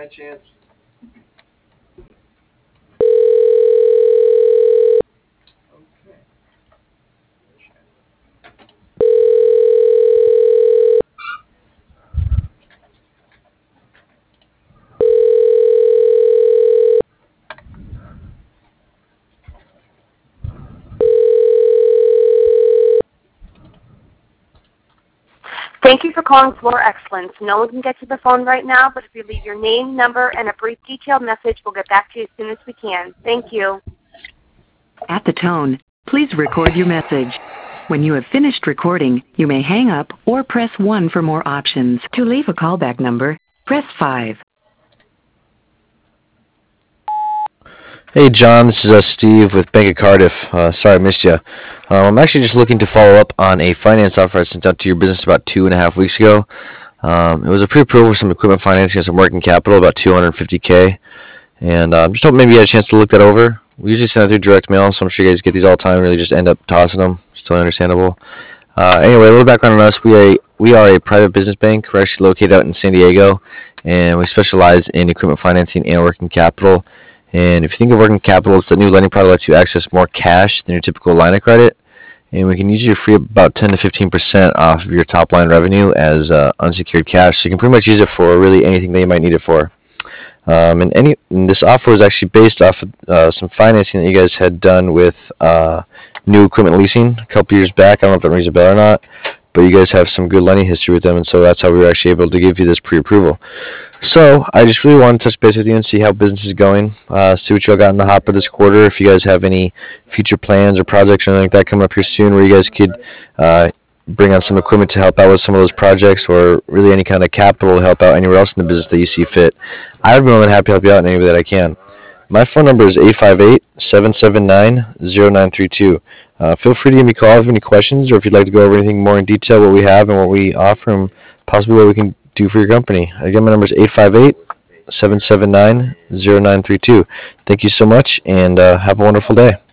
Thank you for calling Floor Excellence. No one can get to the phone right now, but if you leave your name, number, and a brief detailed message, we'll get back to you as soon as we can. Thank you. At the tone, please record your message. When you have finished recording, you may hang up or press 1 for more options. To leave a callback number, press 5. Hey John, this is Steve with Bank of Cardiff. Sorry I missed you. I'm actually just looking to follow up on a finance offer I sent out to your business about 2.5 weeks ago. It was a pre-approval for some equipment financing and some working capital, about $250K. And just hope maybe you had a chance to look that over. We usually send it through direct mail, so I'm sure you guys get these all the time and really just end up tossing them. It's totally understandable. Anyway, a little background on us. We are a private business bank. We're actually located out in San Diego, and we specialize in equipment financing and working capital. And if you think of working capital, it's a new lending product that lets you access more cash than your typical line of credit. And we can usually free up about 10 to 15% off of your top line revenue as unsecured cash. So you can pretty much use it for really anything that you might need it for. And this offer was actually based off of some financing that you guys had done with New Equipment Leasing a couple years back. I don't know if that rings a bell or not, but you guys have some good lending history with them, and so that's how we were actually able to give you this pre-approval. So I just really want to touch base with you and see how business is going, see what you all got in the hopper this quarter, if you guys have any future plans or projects or anything like that coming up here soon where you guys could bring on some equipment to help out with some of those projects, or really any kind of capital to help out anywhere else in the business that you see fit. I'd be more than happy to help you out in any way that I can. My phone number is 858-779-0932. Feel free to give me a call if you have any questions, or if you'd like to go over anything more in detail, what we have and what we offer, and possibly what we can do for your company. Again, my number is 858-779-0932. Thank you so much, and have a wonderful day.